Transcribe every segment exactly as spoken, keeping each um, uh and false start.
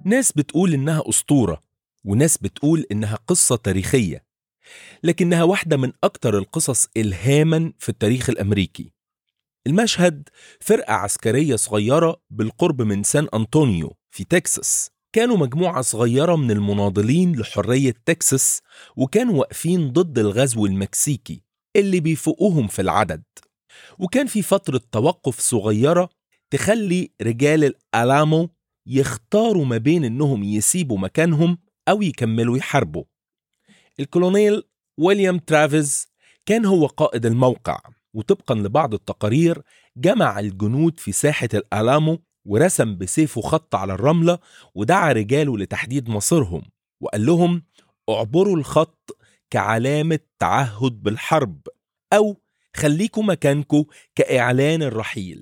ناس بتقول إنها أسطورة، وناس بتقول إنها قصة تاريخية، لكنها واحدة من أكتر القصص إلهاماً في التاريخ الأمريكي. المشهد فرقة عسكرية صغيرة بالقرب من سان أنطونيو في تكساس. كانوا مجموعة صغيرة من المناضلين لحرية تكساس، وكانوا واقفين ضد الغزو المكسيكي اللي بيفوقوهم في العدد. وكان في فترة توقف صغيرة تخلي رجال الألامو يختاروا ما بين إنهم يسيبوا مكانهم أو يكملوا يحاربوا. الكولونيل ويليام ترافيز كان هو قائد الموقع، وطبقا لبعض التقارير جمع الجنود في ساحة الألامو ورسم بسيفه خط على الرملة، ودعا رجاله لتحديد مصيرهم وقال لهم اعبروا الخط كعلامة تعهد بالحرب، أو خليكوا مكانكوا كإعلان الرحيل.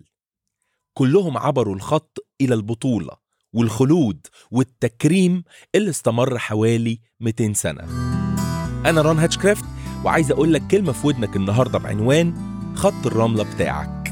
كلهم عبروا الخط إلى البطولة والخلود والتكريم اللي استمر حوالي مئتين سنة. أنا ران هاتشكرافت، وعايز أقول لك كلمة في ودنك النهاردة بعنوان خط الرملة بتاعك.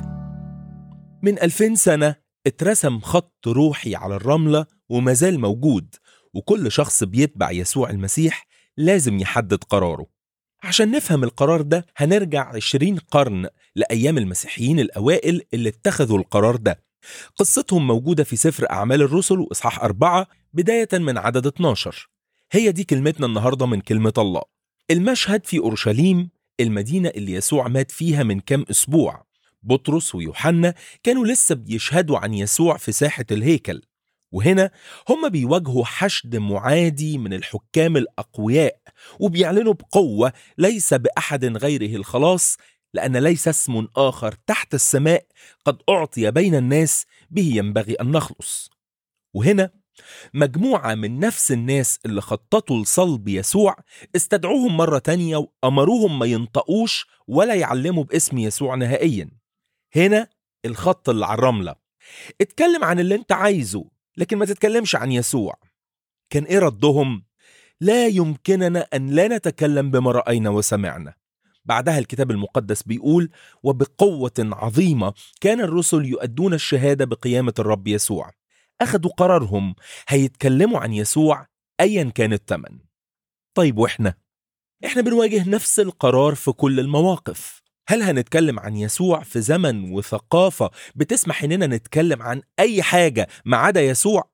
من ألفين سنة اترسم خط روحي على الرملة ومازال موجود، وكل شخص بيتبع يسوع المسيح لازم يحدد قراره. عشان نفهم القرار ده هنرجع عشرين قرن لأيام المسيحيين الأوائل اللي اتخذوا القرار ده. قصتهم موجودة في سفر أعمال الرسل وإصحاح أربعة بداية من عدد اتناشر. هي دي كلمتنا النهاردة من كلمة الله. المشهد في أورشليم، المدينة اللي يسوع مات فيها من كام أسبوع. بطرس ويوحنا كانوا لسه بيشهدوا عن يسوع في ساحة الهيكل، وهنا هم بيواجهوا حشد معادي من الحكام الأقوياء، وبيعلنوا بقوة ليس بأحد غيره الخلاص، لأن ليس اسم آخر تحت السماء قد أعطي بين الناس به ينبغي أن نخلص. وهنا مجموعة من نفس الناس اللي خططوا لصلب يسوع استدعوهم مرة تانية وأمروهم ما ينطقوش ولا يعلموا باسم يسوع نهائيا. هنا الخط اللي على الرملة، اتكلم عن اللي انت عايزه لكن ما تتكلمش عن يسوع. كان ايه ردهم؟ لا يمكننا أن لا نتكلم بما رأينا وسمعنا. بعدها الكتاب المقدس بيقول وبقوة عظيمة كان الرسل يؤدون الشهادة بقيامة الرب يسوع. أخذوا قرارهم، هيتكلموا عن يسوع أيا كان الثمن. طيب وإحنا؟ إحنا بنواجه نفس القرار في كل المواقف. هل هنتكلم عن يسوع في زمن وثقافة بتسمح إننا نتكلم عن أي حاجة ما عدا يسوع؟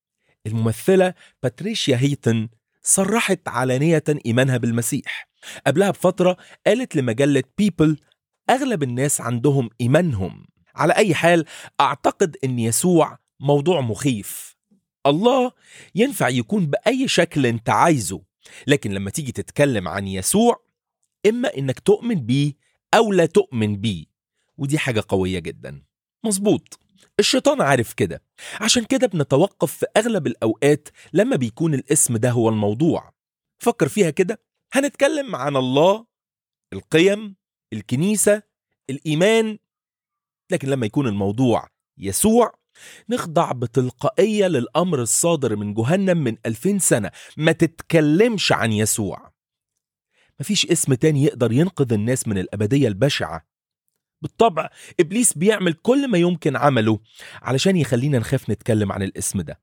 الممثلة باتريشيا هيتن صرحت علانية إيمانها بالمسيح. قبلها بفترة قالت لمجلة بيبل أغلب الناس عندهم إيمانهم. على أي حال أعتقد أن يسوع موضوع مخيف. الله ينفع يكون بأي شكل انت عايزه، لكن لما تيجي تتكلم عن يسوع إما إنك تؤمن بيه أو لا تؤمن بيه، ودي حاجة قوية جدا. مظبوط، الشيطان عارف كده، عشان كده بنتوقف في أغلب الأوقات لما بيكون الاسم ده هو الموضوع. فكر فيها كده، هنتكلم عن الله، القيم، الكنيسة، الإيمان، لكن لما يكون الموضوع يسوع نخضع بتلقائية للأمر الصادر من جهنم من ألفين سنة، ما تتكلمش عن يسوع. مفيش اسم تاني يقدر ينقذ الناس من الأبدية البشعة. بالطبع إبليس بيعمل كل ما يمكن عمله علشان يخلينا نخاف نتكلم عن الاسم ده.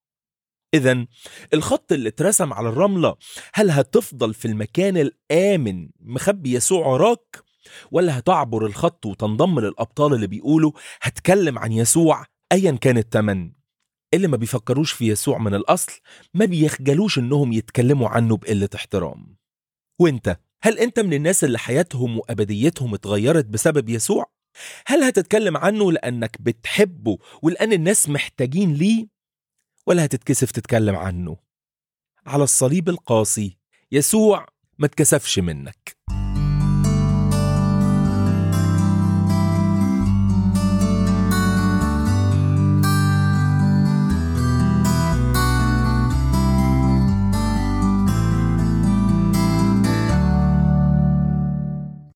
إذن الخط اللي اترسم على الرملة، هل هتفضل في المكان الآمن مخبي يسوع وراك، ولا هتعبر الخط وتنضم للأبطال اللي بيقولوا هتكلم عن يسوع أيا كان التمن؟ اللي ما بيفكروش في يسوع من الأصل ما بيخجلوش إنهم يتكلموا عنه بقلة احترام. وإنت، هل أنت من الناس اللي حياتهم وأبديتهم اتغيرت بسبب يسوع؟ هل هتتكلم عنه لأنك بتحبه ولأن الناس محتاجين ليه، ولا هتتكسف تتكلم عنه؟ على الصليب القاسي يسوع ما اتكسفش منك.